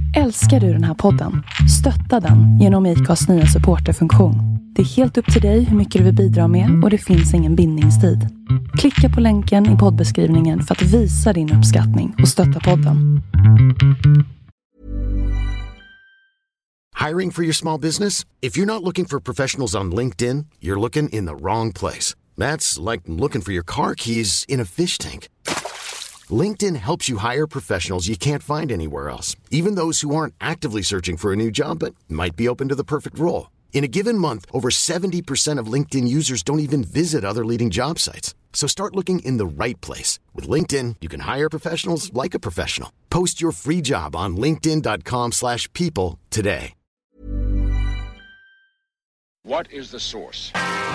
Älskar du den här podden? Stötta den genom ICAs nya supporterfunktion. Det är helt upp till dig hur mycket du vill bidra med och det finns ingen bindningstid. Klicka på länken i poddbeskrivningen för att visa din uppskattning och stötta podden. Hiring for your small business? If you're not looking for professionals on LinkedIn, you're looking in the wrong place. That's like looking for your car keys in a fish tank. LinkedIn helps you hire professionals you can't find anywhere else, even those who aren't actively searching for a new job but might be open to the perfect role. In a given month, over 70% of LinkedIn users don't even visit other leading job sites. So start looking in the right place. With LinkedIn, you can hire professionals like a professional. Post your free job on linkedin.com/people today. What is the source?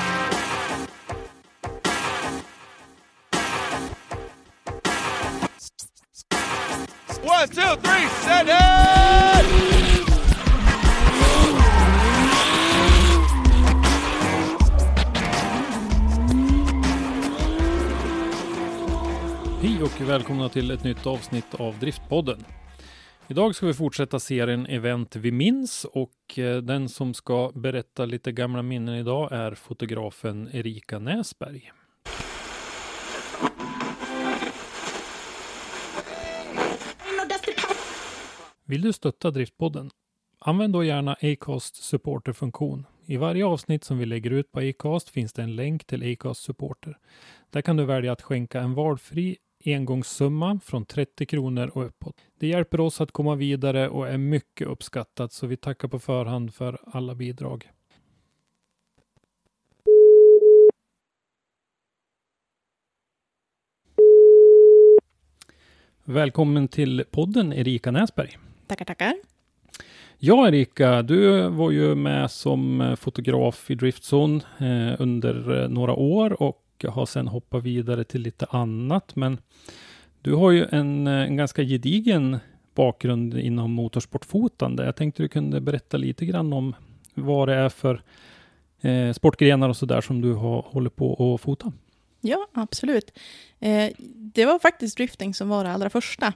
1, 2, 3, set it! Hej och välkomna till ett nytt avsnitt av Driftpodden. Idag ska vi fortsätta serien Event vi minns och den som ska berätta lite gamla minnen idag är fotografen Erika Näsberg. Vill du stötta Driftpodden? Använd då gärna Acast supporterfunktion. I varje avsnitt som vi lägger ut på Acast finns det en länk till Acast supporter. Där kan du välja att skänka en valfri engångssumma från 30 kronor och uppåt. Det hjälper oss att komma vidare och är mycket uppskattat, så vi tackar på förhand för alla bidrag. Välkommen till podden Erika Näsberg. Tackar. Ja, Erika, du var ju med som fotograf i Driftzone under några år och har sedan hoppat vidare till lite annat. Men du har ju en ganska gedigen bakgrund inom motorsportfotande. Jag tänkte du kunde berätta lite grann om vad det är för sportgrenar och sådär som du håller på att fota. Ja, absolut. Det var faktiskt drifting som var det allra första.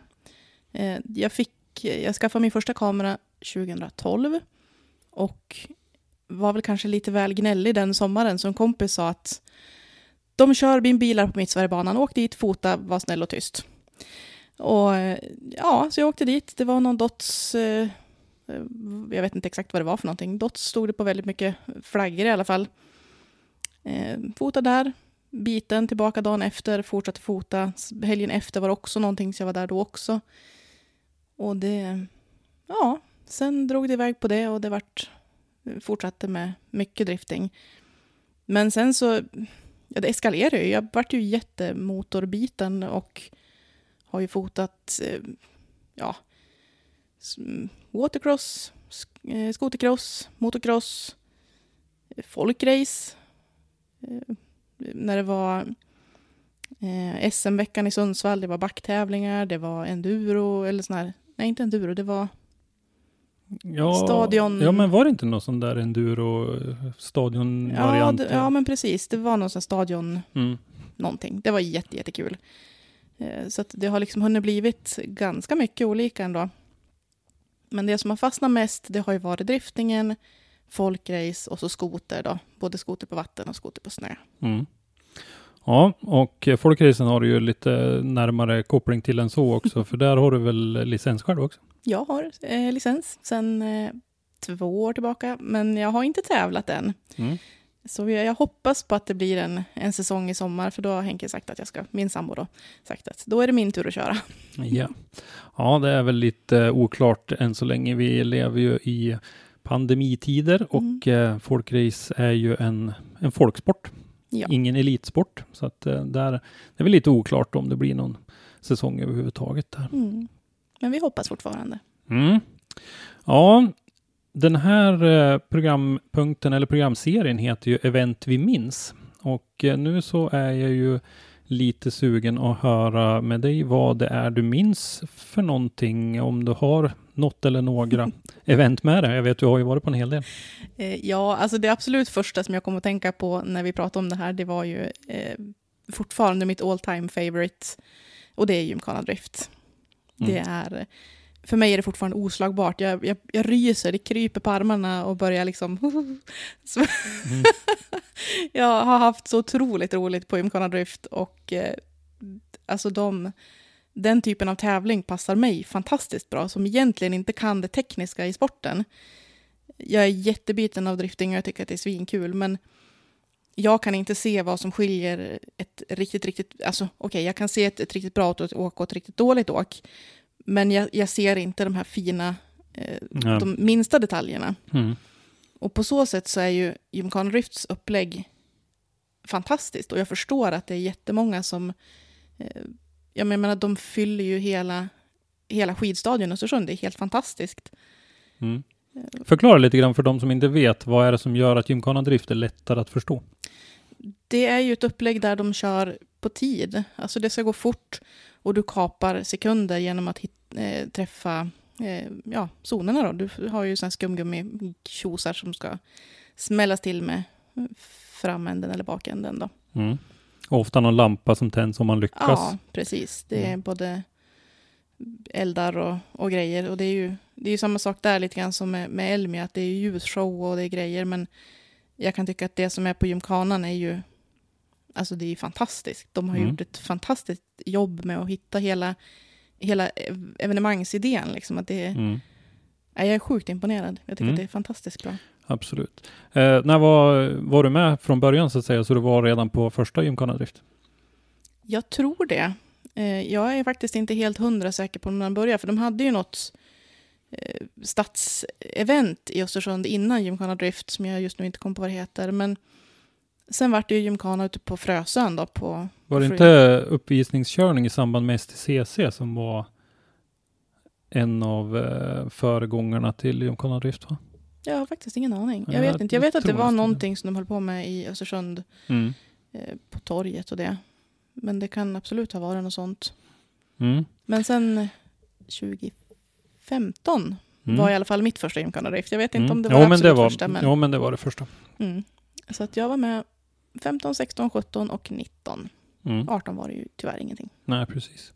Jag skaffade min första kamera 2012 och var väl kanske lite väl gnällig den sommaren, som kompis sa att de kör bilar på Mittsverigebanan, åk dit, fota, var snäll och tyst. Och ja, så jag åkte dit. Det var någon Dots, jag vet inte exakt vad det var för någonting. Dots stod det på väldigt mycket flaggor i alla fall. Fota där, biten, tillbaka dagen efter, fortsatte fota. Helgen efter var det också någonting, så jag var där då också. Och det, ja, sen drog det iväg på det och det fortsatte med mycket drifting. Men sen så, ja, det eskalerade ju. Jag vart ju jättemotorbiten och har ju fotat watercross, skotercross, motocross, folkrace. När det var SM-veckan i Sundsvall, det var backtävlingar, det var enduro eller sån här, nej inte enduro, det var stadion. Ja, men var det inte någon sån där enduro stadionvariant? Ja, men precis, det var någon sån stadion någonting. Det var jättekul. Så att det har liksom hunnit blivit ganska mycket olika ändå. Men det som har fastnat mest, det har ju varit driftingen, folkrace och så skoter då. Både skoter på vatten och skoter på snö. Mm. Ja, och folkracen har du ju lite närmare koppling till än så också. För där har du väl licens själv också? Jag har licens sedan 2 år tillbaka. Men jag har inte tävlat än. Mm. Så jag hoppas på att det blir en säsong i sommar. För då har Henke sagt att min sambo då, sagt att då är det min tur att köra. Ja, det är väl lite oklart än så länge. Vi lever ju i pandemitider och folkrace är ju en folksport. Ja. Ingen elitsport. Så att det är väl lite oklart om det blir någon säsong överhuvudtaget där. Mm. Men vi hoppas fortfarande. Mm. Ja, den här programpunkten eller programserien heter ju Event vi minns. Och nu så är jag ju lite sugen att höra med dig vad det är du minns för någonting, om du har något eller några event med dig. Jag vet, du har ju varit på en hel del. Ja, alltså det absolut första som jag kom att tänka på när vi pratade om det här, det var ju fortfarande mitt all time favorite, och det är Gymkhana Drift. Det är för mig är det fortfarande oslagbart. Jag ryser, det kryper på armarna och börjar liksom... Jag har haft så otroligt roligt på Gymkhana Drift och alltså den typen av tävling passar mig fantastiskt bra, som egentligen inte kan det tekniska i sporten. Jag är jättebiten av drifting och jag tycker att det är svinkul, men jag kan inte se vad som skiljer ett riktigt, alltså okej, jag kan se ett riktigt bra åk och ett riktigt dåligt åk, men jag ser inte de här fina, de minsta detaljerna. Mm. Och på så sätt så är ju Gymkhana Drifts upplägg fantastiskt, och jag förstår att det är jättemånga som, jag menar, de fyller ju hela skidstadion i Östersund, det är helt fantastiskt. Mm. Förklara lite grann för de som inte vet, vad är det som gör att Gymkhana Drift är lättare att förstå? Det är ju ett upplägg där de kör på tid. Alltså det ska gå fort och du kapar sekunder genom att träffa zonerna då. Du har ju sån skumgummi-tjosar som ska smällas till med framänden eller bakänden då. Mm. Och ofta någon lampa som tänds om man lyckas. Ja, precis. Det är både eldar och grejer. Och det är ju samma sak där lite grann som med Elmia, att det är ljusshow och det är grejer, men jag kan tycka att det som är på Gymkhanan är ju, alltså det är fantastiskt. De har gjort ett fantastiskt jobb med att hitta hela evenemangsidén liksom, att det är, jag är sjukt imponerad. Jag tycker att det är fantastiskt bra. Absolut. När var du med från början så att säga, så du var redan på första Gymkhana Drift? Jag tror det. Jag är faktiskt inte helt 100 säker på när man började, för de hade ju något stadsevent i Östersund innan Gymkhana Drift som jag just nu inte kommer på vad det heter, men sen var det ju Gymkhana ute på Frösön då på... Var det inte uppvisningskörning i samband med STCC som var en av föregångarna till Gymkhana Drift, va? Jag har faktiskt ingen aning. Jag vet inte. Jag vet att det var någonting som de höll på med i Östersund på torget och det. Men det kan absolut ha varit något sånt. Mm. Men sen 2015 var i alla fall mitt första Gymkhana Drift. Jag vet inte om det var absolut första. Men... Ja, men det var det första. Mm. Så att jag var med 15, 16, 17 och 19. 18 var det ju tyvärr ingenting. Nej, precis.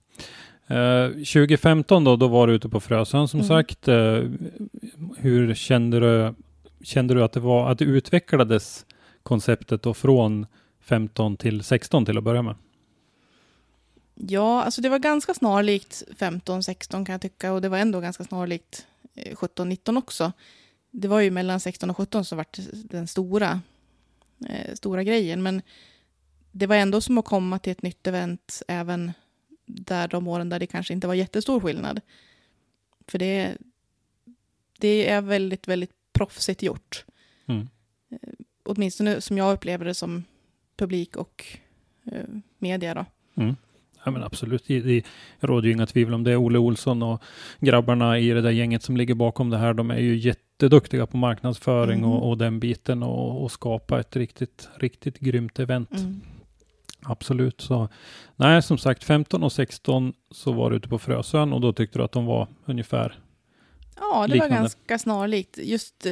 2015 då var du ute på Frösön som sagt. Hur kände du att det utvecklades konceptet då från 15 till 16 till att börja med? Ja, alltså det var ganska snarlikt 15-16 kan jag tycka, och det var ändå ganska snarlikt 17-19 också. Det var ju mellan 16 och 17 som var den stora grejen, men det var ändå som att komma till ett nytt event även där de åren där det kanske inte var jättestor skillnad. För det är väldigt, väldigt proffsigt gjort. Åtminstone som jag upplever det som publik och media då. Ja, men absolut. Det råder ju inga tvivel om det. Olle Olsson och grabbarna i det där gänget som ligger bakom det här, de är ju jätteduktiga på marknadsföring och den biten och skapa ett riktigt grymt event. Absolut. Så, nej, som sagt, 15 och 16 så var du ute på Frösön och då tyckte du att de var ungefär det liknande. Var ganska snarlikt. Just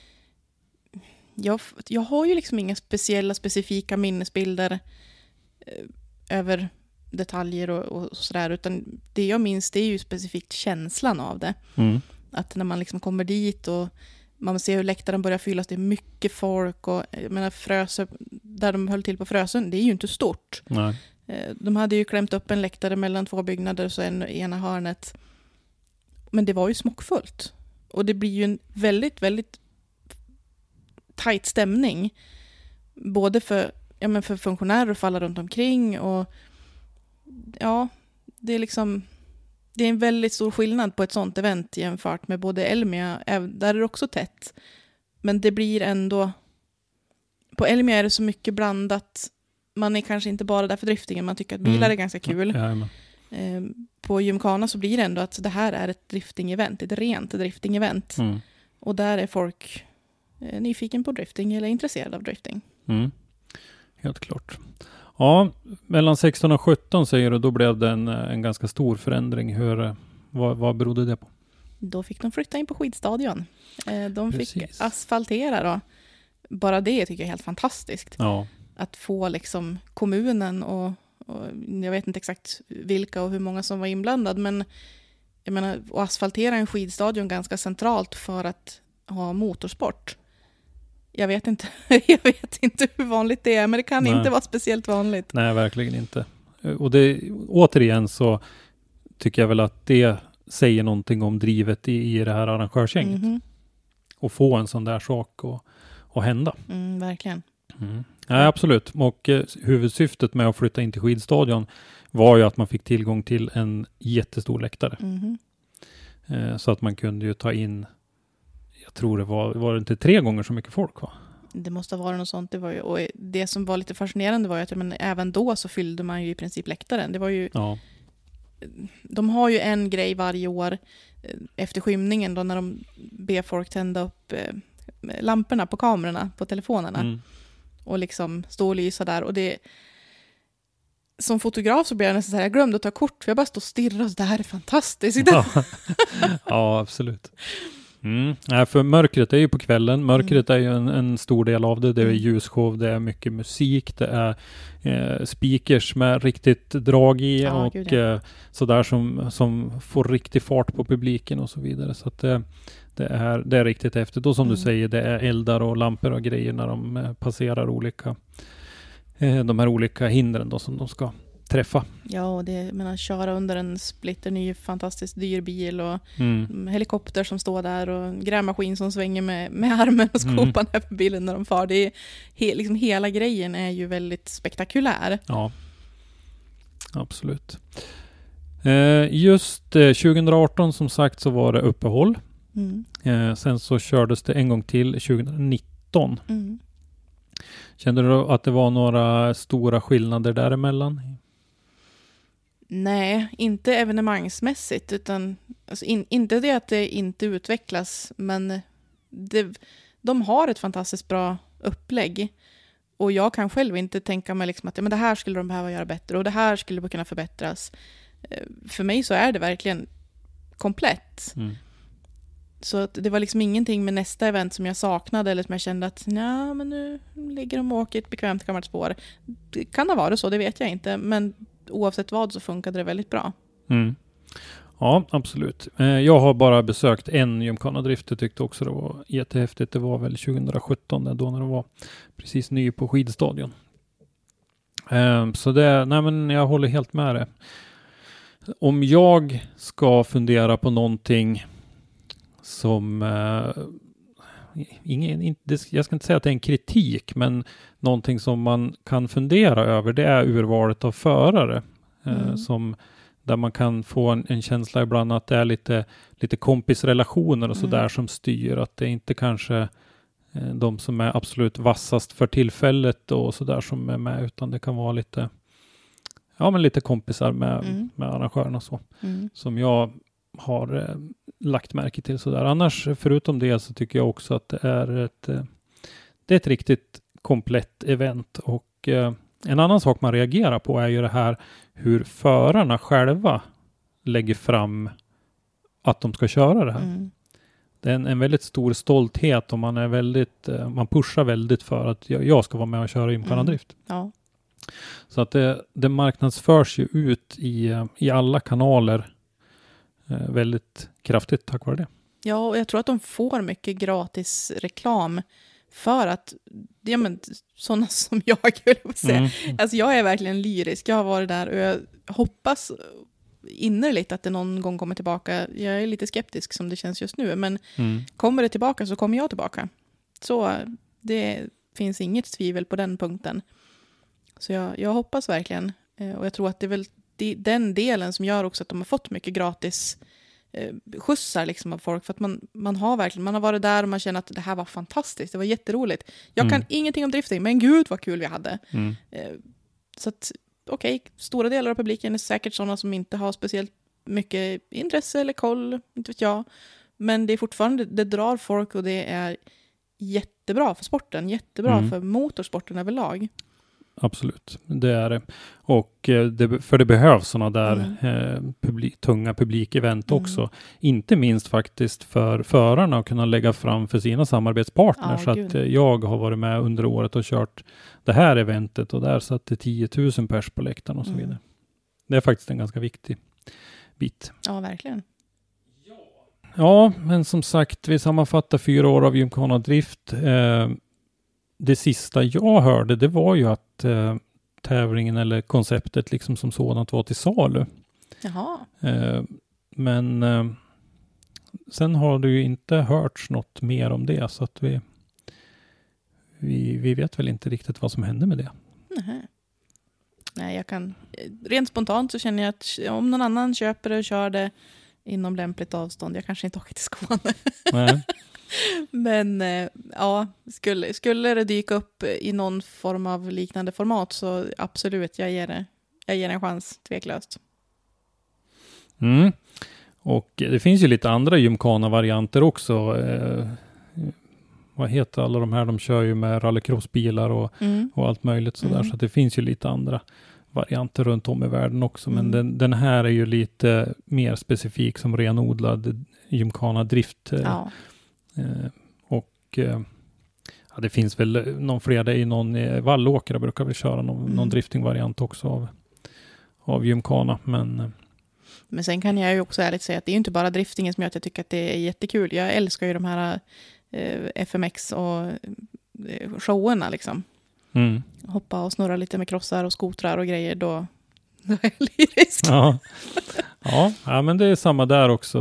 jag har ju liksom inga specifika minnesbilder över detaljer och sådär, utan det jag minns det är ju specifikt känslan av det. Att när man liksom kommer dit och man ser hur läktaren börjar fyllas, det är mycket folk och jag menar Frösö, där de höll till på Frösön, det är ju inte stort. Nej. De hade ju klämt upp en läktare mellan två byggnader så ena hörnet. Men det var ju smockfullt. Och det blir ju en väldigt, väldigt tajt stämning. Både för funktionärer och för alla runt omkring. Och ja, det är liksom... Det är en väldigt stor skillnad på ett sånt event jämfört med både Elmia, där är det också tätt. Men det blir ändå... På Elmia är det så mycket blandat. Man är kanske inte bara där för driftingen, man tycker att bilar är ganska kul. På Gymkhana så blir det ändå att det här är ett drifting-event, ett rent drifting-event. Och där är folk nyfiken på drifting eller intresserade av drifting. Helt klart. Ja, mellan 16 och 17 säger du, då blev det en ganska stor förändring. Vad berodde det på? Då fick de flytta in på skidstadion. De fick asfaltera då. Bara det tycker jag är helt fantastiskt. Ja. Att få liksom kommunen och jag vet inte exakt vilka och hur många som var inblandad, men jag menar, och asfaltera en skidstadion ganska centralt för att ha motorsport. Jag vet inte hur vanligt det är, men det kan inte vara speciellt vanligt. Nej, verkligen inte. Och det, återigen så tycker jag väl att det säger någonting om drivet i det här arrangörsgänget. Mhm. Och få en sån där sak att hända. Verkligen. Ja, absolut. Och huvudsyftet med att flytta in till skidstadion var ju att man fick tillgång till en jättestor läktare. Mhm. Så att man kunde ju ta in, jag tror det var det inte 3 gånger så mycket folk, va? Det måste ha varit något sånt. Det var ju, och det som var lite fascinerande var ju att även då så fyllde man ju i princip läktaren. Det var ju, Ja. de har ju en grej varje år efter skymningen då, när de ber folk tända upp lamporna på kamerorna på telefonerna och liksom stå och lysa där. Och det, som fotograf så blir jag nästan så här, jag glömde att ta kort för jag bara står och stirrar och så, det här är fantastiskt. Ja, absolut. Nej, för mörkret är ju på kvällen. Mörkret är ju en stor del av det. Det är ljusshow, det är mycket musik, det är speakers med riktigt drag i och sådär som får riktig fart på publiken och så vidare. Så att det är riktigt häftigt. Och som du säger, det är eldar och lampor och grejer när de passerar de här olika hindren då, som de ska träffa. Ja, och det menar köra under en splitterny fantastiskt dyr bil och helikopter som står där och en grävmaskin som svänger med armen och skopan över bilen när de far. Det är liksom hela grejen är ju väldigt spektakulär. Ja, absolut. Just 2018 som sagt så var det uppehåll. Sen så kördes det en gång till 2019. Kände du att det var några stora skillnader däremellan? Nej, inte evenemangsmässigt, utan alltså inte det att det inte utvecklas, men de har ett fantastiskt bra upplägg. Och jag kan själv inte tänka mig liksom att men det här skulle de behöva göra bättre och det här skulle kunna förbättras. För mig så är det verkligen komplett. Så att det var liksom ingenting med nästa event som jag saknade eller som jag kände att men nu ligger de och åker ett bekvämt gammalt spår. Det kan ha varit så, det vet jag inte, men oavsett vad så funkade det väldigt bra. Ja, absolut. Jag har bara besökt en Gymkhana-drift. Jag tyckte också det var jättehäftigt. Det var väl 2017 då när det var precis ny på skidstadion. Så men jag håller helt med det. Om jag ska fundera på någonting som jag ska inte säga att det är en kritik, men någonting som man kan fundera över, det är urvalet av förare. Där man kan få en känsla ibland att det är lite kompisrelationer och sådär som styr. Att det inte kanske de som är absolut vassast för tillfället och sådär som är med, utan det kan vara lite kompisar med arrangörerna så. Som jag har lagt märke till sådär. Annars, förutom det, så tycker jag också att det är ett riktigt komplett event. Och en annan sak man reagerar på är ju det här hur förarna själva lägger fram att de ska köra det här. Det är en väldigt stor stolthet och man pushar väldigt för att jag ska vara med och köra Gymkhana-drift. Ja. Så att det marknadsförs ju ut i alla kanaler väldigt kraftigt tack vare det. Ja, och jag tror att de får mycket gratis reklam för att sådana som jag vill säga. Alltså jag är verkligen lyrisk. Jag har varit där och jag hoppas innerligt att det någon gång kommer tillbaka. Jag är lite skeptisk som det känns just nu, men kommer det tillbaka så kommer jag tillbaka. Så det finns inget tvivel på den punkten. Så jag hoppas verkligen, och jag tror att det är väl den delen som gör också att de har fått mycket gratis skjutsar liksom av folk, för att man har varit där och man känner att det här var fantastiskt, det var jätteroligt. Jag kan ingenting om drifting, men gud vad kul vi hade. Så att stora delar av publiken är säkert sådana som inte har speciellt mycket intresse eller koll, inte vet jag. Men det är fortfarande, det drar folk och det är jättebra för sporten, jättebra för motorsporten överlag. Absolut, det är det. Och för det behövs sådana där tunga publikevent också. Inte minst faktiskt för förarna att kunna lägga fram för sina samarbetspartners. Så att jag har varit med under året och kört det här eventet och där satt det 10 000 pers på läktaren och så vidare. Det är faktiskt en ganska viktig bit. Ja, verkligen. Ja, men som sagt, vi sammanfattar 4 år av Gymkhana Drift. Det sista jag hörde, det var ju att tävlingen eller konceptet liksom som sådant var till salu. Jaha. Men sen har det ju inte hörts något mer om det, så att vi vet väl inte riktigt vad som hände med det. Nej, jag kan rent spontant så känner jag att om någon annan köper det och kör det inom lämpligt avstånd, jag kanske inte åker till Skåne. Nej. Men ja, skulle det dyka upp i någon form av liknande format så absolut, jag ger en chans, tveklöst. Mm. Och det finns ju lite andra Gymkhana-varianter också. Vad heter alla de här? De kör ju med rallycrossbilar och allt möjligt sådär. Så att det finns ju lite andra varianter runt om i världen också. Men den här är ju lite mer specifik som renodlad Gymkhana Drift. Ja. Och det finns väl någon fler. Det är någon Vallåkra brukar väl köra någon drifting-variant också av Gymkhana. Men sen kan jag ju också ärligt säga att det är ju inte bara driftingen som gör att jag tycker att det är jättekul. Jag älskar ju de här FMX och showerna liksom. Hoppa och snurra lite med krossar och skotrar och grejer, då är jag lyrisk. Ja, men det är samma där också.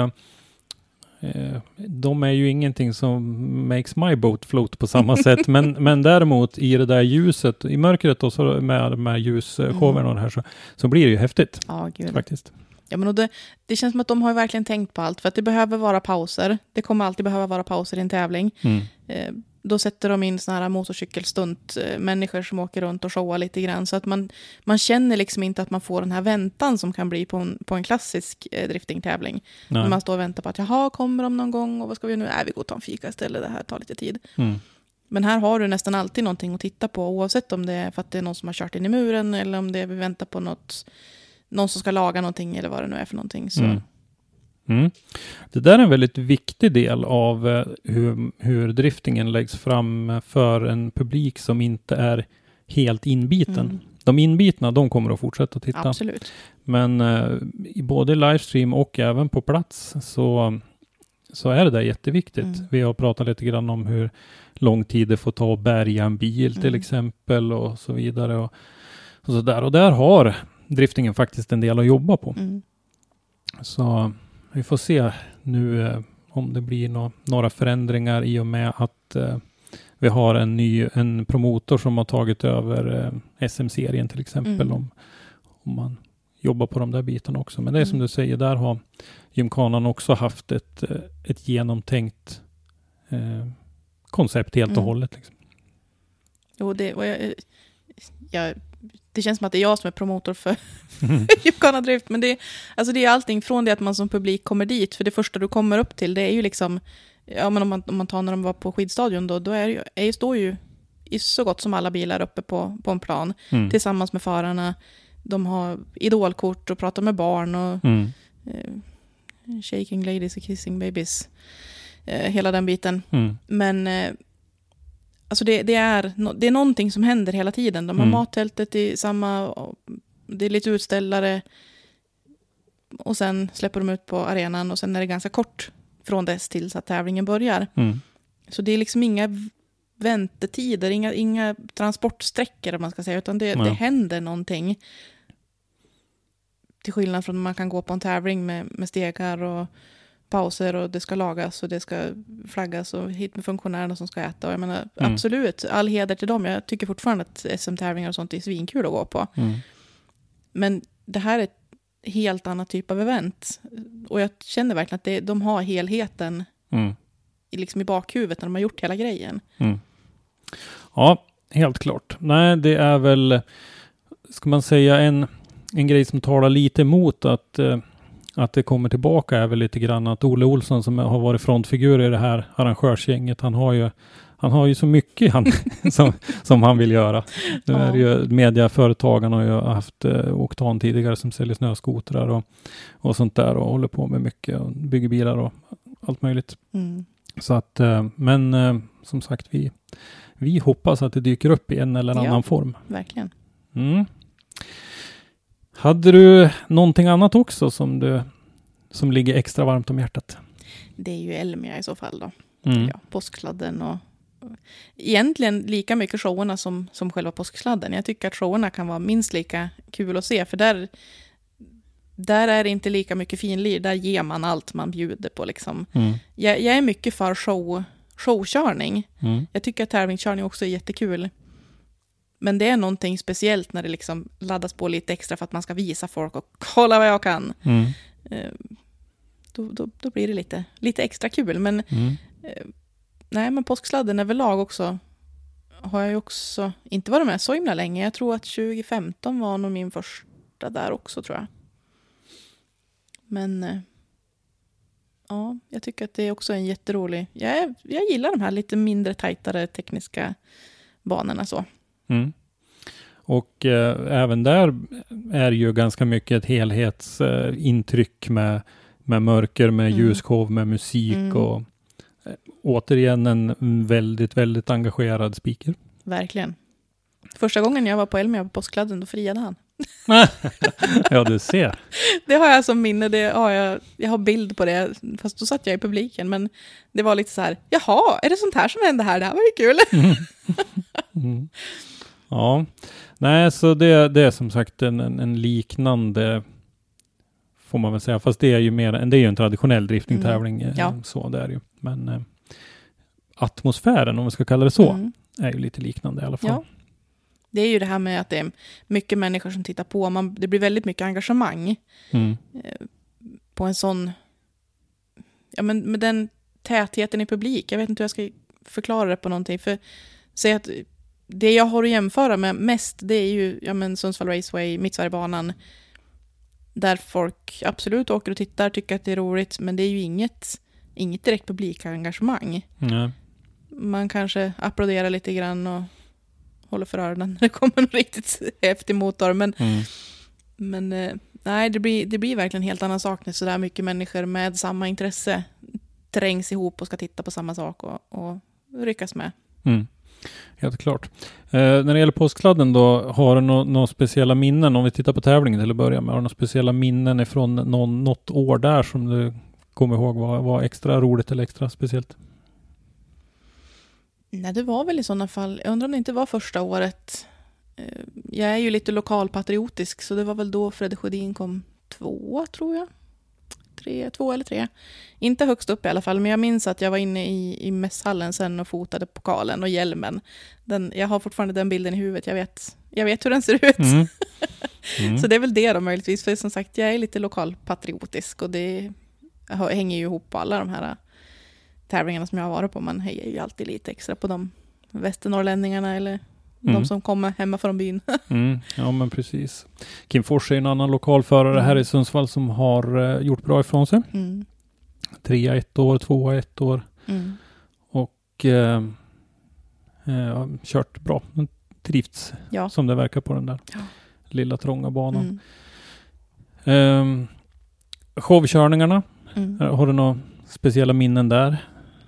De är ju ingenting som makes my boat float på samma sätt, men däremot i det där ljuset, i mörkret och så med de här ljusshowerna och det här så blir det ju häftigt. Ja, gud. Faktiskt. Ja, men det känns som att de har verkligen tänkt på allt, för att det behöver vara pauser. Det kommer alltid behöva vara pauser i en tävling. Då sätter de in såna här motorcykelstunt människor som åker runt och showar lite grann, så att man känner liksom inte att man får den här väntan som kan bli på en klassisk driftingtävling. När man står och väntar på att jaha, kommer de någon gång och vad ska vi nu? Vi går och tar en fika istället, det här tar lite tid. Men här har du nästan alltid någonting att titta på, oavsett om det är för att det är någon som har kört in i muren eller om det är vi väntar på någon som ska laga någonting eller vad det nu är för någonting. Så. Det där är en väldigt viktig del av hur driftingen läggs fram för en publik som inte är helt inbiten. De inbitna, de kommer att fortsätta titta. Absolut. Men i både livestream och även på plats så är det där jätteviktigt. Vi har pratat lite grann om hur lång tid det får ta att bärga en bil till exempel och så vidare. Och så där. Och där har driftingen faktiskt en del att jobba på. Så vi får se nu om det blir några förändringar i och med att vi har en promotor som har tagit över SM-serien till exempel, om man jobbar på de där bitarna också. Men det är som du säger, där har Gymkhanan också haft ett genomtänkt koncept helt och hållet. Liksom. Jo, det känns som att det är jag som är promotor för Gymkhana Drift, men det är allting från det att man som publik kommer dit, för det första du kommer upp till, det är ju liksom, ja, men om man tar när de var på skidstadion då står ju i så gott som alla bilar uppe på en plan tillsammans med förarna. De har idolkort och pratar med barn och shaking ladies och kissing babies, hela den biten. Men alltså det är någonting som händer hela tiden. De har mattältet i samma, det är lite utställare och sen släpper de ut på arenan och sen är det ganska kort från dess tills att tävlingen börjar. Så det är liksom inga väntetider, inga transportsträckor om man ska säga, utan det händer någonting. Till skillnad från att man kan gå på en tävling med stegar och pauser och det ska lagas och det ska flaggas och hit med funktionärerna som ska äta. Och jag menar, absolut, all heder till dem. Jag tycker fortfarande att SM-tävlingar och sånt är svinkul att gå på. Men det här är ett helt annat typ av event. Och jag känner verkligen att de har helheten liksom i bakhuvudet när de har gjort hela grejen. Ja, helt klart. Nej, det är väl, ska man säga, en grej som talar lite emot att det kommer tillbaka är väl lite grann att Olle Olsson som har varit frontfigur i det här arrangörsgänget, han har ju så mycket som han vill göra. Nu är det ju mediaföretagen och jag har haft Oktan tidigare som säljer snöskotrar och sånt där och håller på med mycket och bygger bilar och allt möjligt. Så att, men som sagt, vi hoppas att det dyker upp i en eller annan form. Verkligen. Hade du någonting annat också som ligger extra varmt om hjärtat? det är ju Elmia i så fall då. Mm. Ja, påskkladden och egentligen lika mycket showerna som själva påskkladden. Jag tycker att showerna kan vara minst lika kul att se, för där är det inte lika mycket finlir. Där ger man allt man bjuder på liksom. Jag är mycket för showkörning. Jag tycker att tävlingskörning också är jättekul. Men det är någonting speciellt när det liksom laddas på lite extra för att man ska visa folk och kolla vad jag kan. Då blir det lite extra kul. Men nej, men påsksladden överlag också har jag ju också inte varit med så himla länge. Jag tror att 2015 var nog min första där också, tror jag. Men ja, jag tycker att det är också en jätterolig... Jag gillar de här lite mindre tajtare tekniska banorna så. Och även där är ju ganska mycket ett helhetsintryck med mörker, med ljusshow, med musik och återigen en väldigt, väldigt engagerad speaker. Verkligen. Första gången jag var på Elmia på påskkladden, då friade han. Ja, du ser. Det har jag som minne, jag har bild på det, fast då satt jag i publiken, men det var lite så här, jaha, är det sånt här som händer här? Det här var ju kul. Ja, nej, så det är som sagt en liknande, får man väl säga, fast det är ju en traditionell driftingtävling, så det är ju. Men atmosfären, om vi ska kalla det så, är ju lite liknande i alla fall. Ja. Det är ju det här med att det är mycket människor som tittar på. Det blir väldigt mycket engagemang på en sån... Ja, men med den tätheten i publik. Jag vet inte hur jag ska förklara det på någonting. För säg att det jag har att jämföra med mest, det är ju Sundsvall Raceway, Mittsverigebanan. Där folk absolut åker och tittar, tycker att det är roligt. Men det är ju inget direkt publikengagemang. Man kanske applåderar lite grann och håller för öronen när det kommer en riktigt häftig motor. Men nej, det blir verkligen en helt annan sak när så där mycket människor med samma intresse trängs ihop och ska titta på samma sak och ryckas med. Helt klart. När det gäller påskkladden då, har du några speciella minnen, om vi tittar på tävlingen till att börja med, har du några speciella minnen ifrån något år där som du kommer ihåg var extra roligt eller extra speciellt? Nej, det var väl i sådana fall. Jag undrar om det inte var första året. Jag är ju lite lokalpatriotisk, så det var väl då Fredde Sjödin kom 2, tror jag. 2 eller 3. Inte högst upp i alla fall, men jag minns att jag var inne i mässhallen sen och fotade pokalen och hjälmen. Jag har fortfarande den bilden i huvudet. Jag vet hur den ser ut. Så det är väl det då möjligtvis. För som sagt, jag är lite lokalpatriotisk och det hänger ju ihop på alla de här tävlingarna som jag har varit på. Man hejar ju alltid lite extra på de västernorrlänningarna eller de som kommer hemma från byn. Ja, men precis. Kim Fors är en annan lokalförare här i Sundsvall som har gjort bra ifrån sig. 3 1 år, 2 1 år. Och kört bra. Trivts som det verkar på den där lilla trånga banan. Showkörningarna. Har du några speciella minnen där?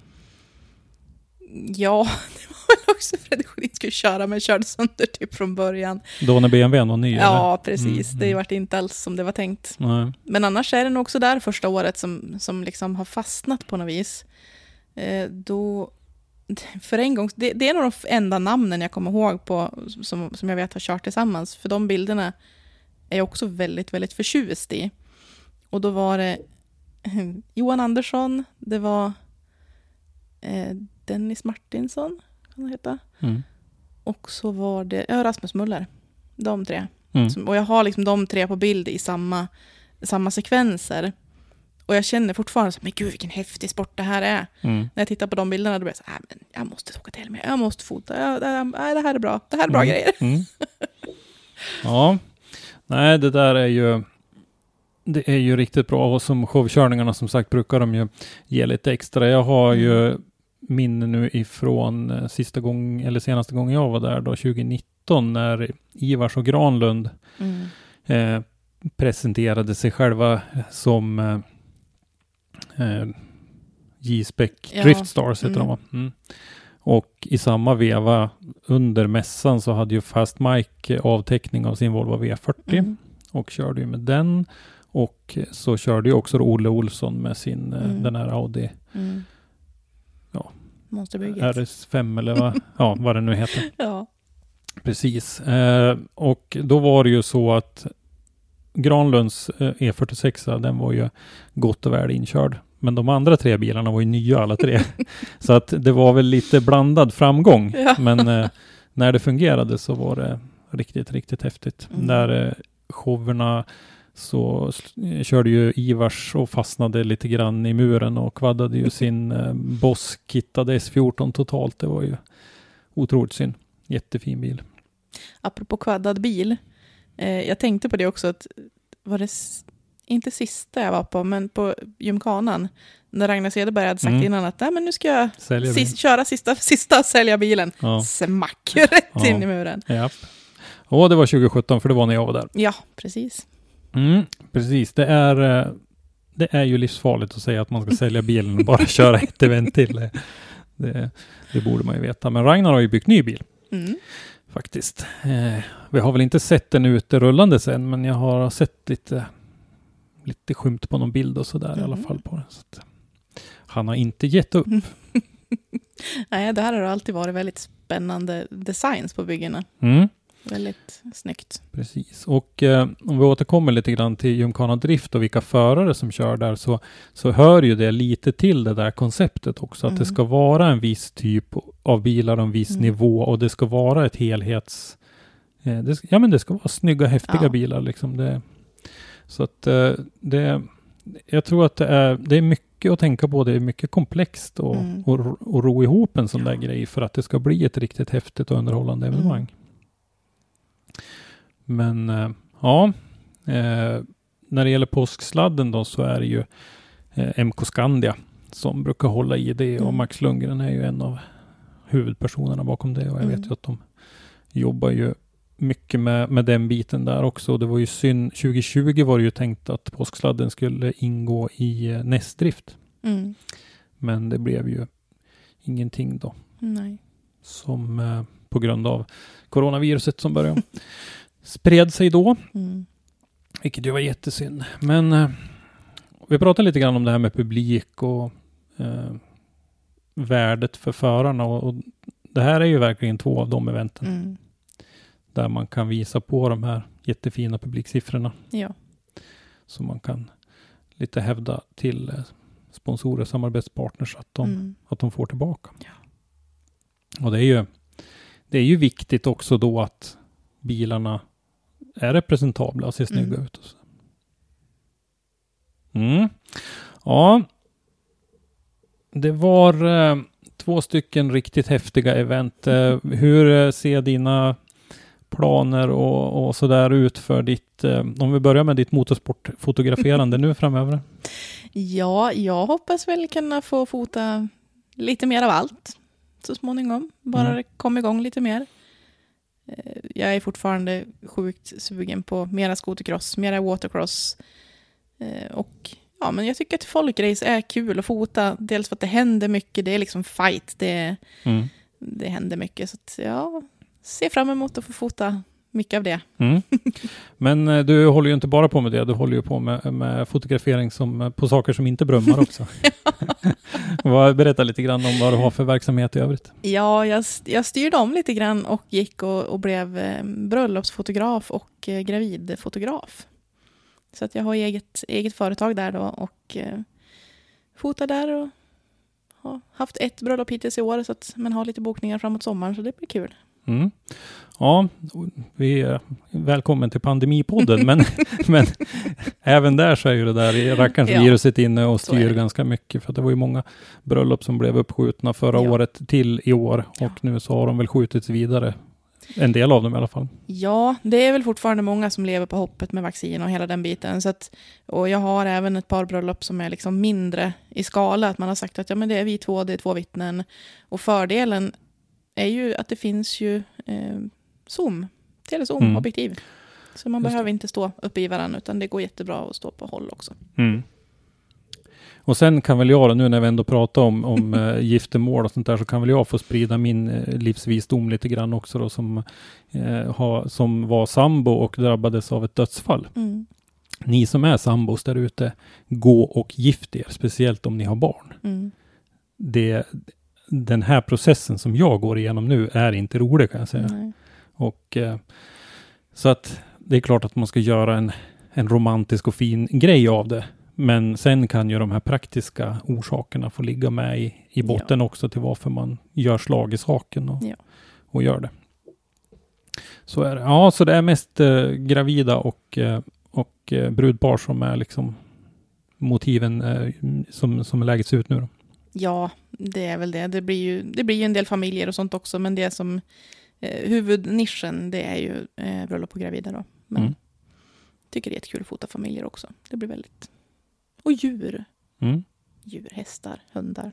Ja, det var väl också Fredrik Sjödin skulle köra, men körde sönder typ från början. Då när BMW var ny? Ja, eller? Precis. Det var inte alls som det var tänkt. Nej. Men annars är det nog också där första året som liksom har fastnat på något vis. Då, för en gång, det är nog de enda namnen jag kommer ihåg på som jag vet har kört tillsammans. För de bilderna är jag också väldigt, väldigt förtjust i. Och då var det Johan Andersson, det var Dennis Martinsson, kan det heta. Och så var det Rasmus Muller. De 3. Och jag har liksom de 3 på bild i samma sekvenser. Och jag känner fortfarande så, men gud vilken häftig sport det här är. När jag tittar på de bilderna då blir jag så här, men jag måste åka till mig. Jag måste fota. Det här är bra. Det här är bra grejer. Ja. Nej, det där är ju riktigt bra. Och som showkörningarna som sagt brukar de ju ge lite extra. Jag har ju minne nu ifrån senaste gången jag var där då, 2019, när Ivars och Granlund presenterade sig själva som J-Spec Driftstars heter de, va? Och i samma veva under mässan så hade ju Fast Mike avteckning av sin Volvo V40 och körde ju med den. Och så körde ju också Olle Olsson med sin den här Audi Monsterbygget. RS5 eller vad det nu heter. Ja. Precis. Och då var det ju så att Granlunds E46, den var ju gott och väl inkörd. Men de andra 3 bilarna var ju nya alla 3. Så att det var väl lite blandad framgång. Ja. Men när det fungerade så var det riktigt, riktigt häftigt. När showerna så körde ju Ivars och fastnade lite grann i muren och kvaddade ju sin Boss kittade S14 totalt. Det var ju otroligt synd. Jättefin bil. Apropå kvaddad bil. Jag tänkte på det också att var det inte sista jag var på, men på gymkanan när Ragnar Cederberg hade sagt innan att nej, men nu ska jag köra sista sälja bilen. Ja. Smack rätt in i muren. Ja. Och det var 2017 för det var när jag var där. Ja, precis. Precis, det är ju livsfarligt att säga att man ska sälja bilen och bara köra ett event till. Det borde man ju veta. Men Ragnar har ju byggt ny bil. Faktiskt. Vi har väl inte sett den ute rullande sen, men jag har sett lite skymt på någon bild och sådär i alla fall på den. Så att, han har inte gett upp. Nej, det här har alltid varit väldigt spännande designs på byggena. Väldigt snyggt. Precis. Och om vi återkommer lite grann till Gymkhana Drift och vilka förare som kör där så hör ju det lite till det där konceptet också. Att det ska vara en viss typ av bilar och en viss nivå och det ska vara ett helhets... det ska vara snygga, häftiga bilar liksom. Så att jag tror att det är mycket att tänka på. Det är mycket komplext och ro ihop en sån där grej för att det ska bli ett riktigt häftigt och underhållande evenemang. Men när det gäller påsksladden då så är det ju MK Scandia som brukar hålla i det och Max Lundgren är ju en av huvudpersonerna bakom det och jag vet ju att de jobbar ju mycket med den biten där också. Det var ju synd, 2020 var det ju tänkt att påsksladden skulle ingå i Nästdrift. Men det blev ju ingenting då. Nej. Som på grund av coronaviruset som började spred sig då. Vilket ju var jättesynd. Men vi pratade lite grann om det här med publik och värdet för förarna. Och det här är ju verkligen 2 av de eventen. Där man kan visa på de här jättefina publiksiffrorna. Ja. Så man kan lite hävda till sponsorer, samarbetspartners att de får tillbaka. Ja. Och det är ju viktigt också då att bilarna är representabla och ser snygga ut. Och så. Ja. Det var 2 stycken riktigt häftiga event. Hur ser dina planer och så där ut för ditt, om vi börjar med ditt motorsportfotograferande nu framöver? Ja, jag hoppas väl kunna få fota lite mer av allt så småningom. Bara det kommer igång lite mer. Jag är fortfarande sjukt sugen på mera skotercross, mera watercross. Och ja, men jag tycker att folkrace är kul att fota. Dels för att det händer mycket, det är liksom fight. Det händer mycket. Så att jag ser fram emot att få fota mycket av det. Men du håller ju inte bara på med det. Du håller ju på med fotografering på saker som inte brummar också. Berätta lite grann om vad du har för verksamhet i övrigt. Ja, jag styrde om lite grann och gick och blev bröllopsfotograf och gravidfotograf. Så att jag har eget företag där då och fotar där och har haft ett bröllop hittills i år men har lite bokningar framåt sommaren så det blir kul. Ja, vi är välkommen till pandemipodden men även där så är ju det där rackarns viruset inne och styr ganska mycket för att det var ju många bröllop som blev uppskjutna förra året till i år och nu så har de väl skjutits vidare. En del av dem i alla fall. Ja, det är väl fortfarande många som lever på hoppet med vaccin och hela den biten. Så att, och jag har även ett par bröllop som är liksom mindre i skala. Att man har sagt att det är vi 2, det är 2 vittnen. Och fördelen är ju att det finns ju telezoom-objektiv. Så man behöver inte stå uppe i varandra utan det går jättebra att stå på håll också. Och sen kan väl jag, nu när vi ändå pratar om giftermål och sånt där, så kan väl jag få sprida min livsvisdom lite grann också då, som var sambo och drabbades av ett dödsfall. ni som är sambos där ute, gå och gift er, speciellt om ni har barn. Den här processen som jag går igenom nu är inte rolig, kan jag säga. Nej. Och så att det är klart att man ska göra en romantisk och fin grej av det. Men sen kan ju de här praktiska orsakerna få ligga med i botten också till varför man gör slag i saken och gör det. Så är det. Ja, så det är mest gravida och brudpar som är liksom motiven som lägets ut nu då. Ja, det är väl det. Det blir ju en del familjer och sånt också, men det som huvudnischen, det är ju bröllop och gravida då. Men tycker det är ett kul att fota familjer också. Det blir väldigt... Och djur. Djur, hästar, hundar.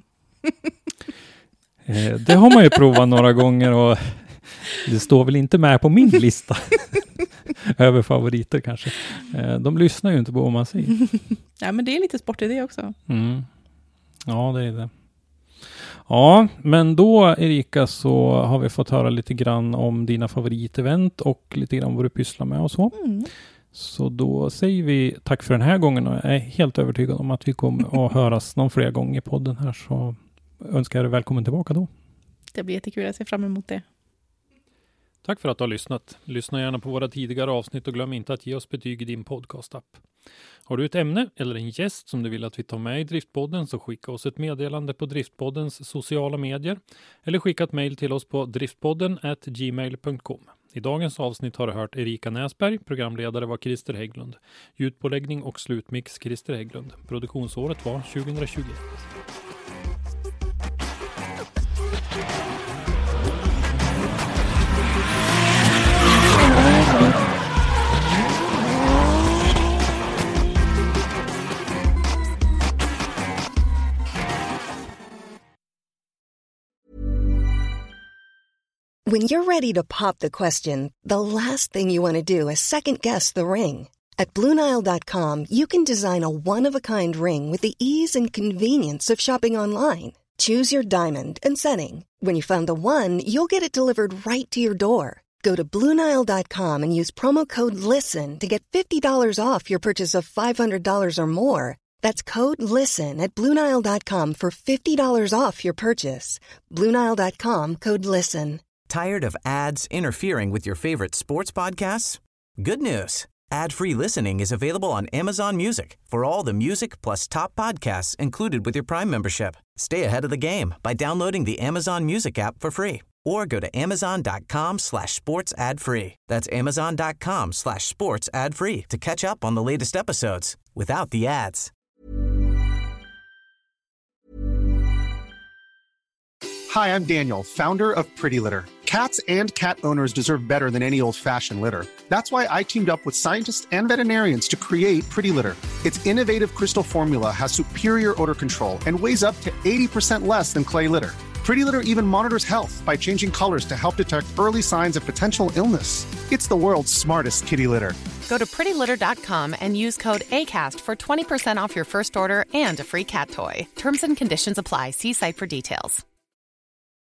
Det har man ju provat några gånger och det står väl inte med på min lista över favoriter kanske. De lyssnar ju inte på vad man säger. Ja, men det är lite sport i det också. Ja, det är det. Ja, men då Erika så har vi fått höra lite grann om dina favoritevent och lite grann vad du pysslar med och så. Så då säger vi tack för den här gången och jag är helt övertygad om att vi kommer att höras någon fler gånger i podden här, så önskar jag dig välkommen tillbaka då. Det blir jättekul, jag ser fram emot det. Tack för att du har lyssnat. Lyssna gärna på våra tidigare avsnitt och glöm inte att ge oss betyg i din podcast-app. Har du ett ämne eller en gäst som du vill att vi tar med i Driftpodden, så skicka oss ett meddelande på Driftpoddens sociala medier eller skicka ett mejl till oss på driftpodden@gmail.com. I dagens avsnitt har du hört Erika Näsberg, programledare var Christer Hägglund. Ljudpåläggning och slutmix Christer Hägglund. Produktionsåret var 2021. When you're ready to pop the question, the last thing you want to do is second-guess the ring. At BlueNile.com, you can design a one-of-a-kind ring with the ease and convenience of shopping online. Choose your diamond and setting. When you find the one, you'll get it delivered right to your door. Go to BlueNile.com and use promo code LISTEN to get $50 off your purchase of $500 or more. That's code LISTEN at BlueNile.com for $50 off your purchase. BlueNile.com, code LISTEN. Tired of ads interfering with your favorite sports podcasts? Good news. Ad-free listening is available on Amazon Music for all the music plus top podcasts included with your Prime membership. Stay ahead of the game by downloading the Amazon Music app for free or go to amazon.com/sports ad free. That's amazon.com/sports ad free to catch up on the latest episodes without the ads. Hi, I'm Daniel, founder of Pretty Litter. Cats and cat owners deserve better than any old-fashioned litter. That's why I teamed up with scientists and veterinarians to create Pretty Litter. Its innovative crystal formula has superior odor control and weighs up to 80% less than clay litter. Pretty Litter even monitors health by changing colors to help detect early signs of potential illness. It's the world's smartest kitty litter. Go to prettylitter.com and use code ACAST for 20% off your first order and a free cat toy. Terms and conditions apply. See site for details.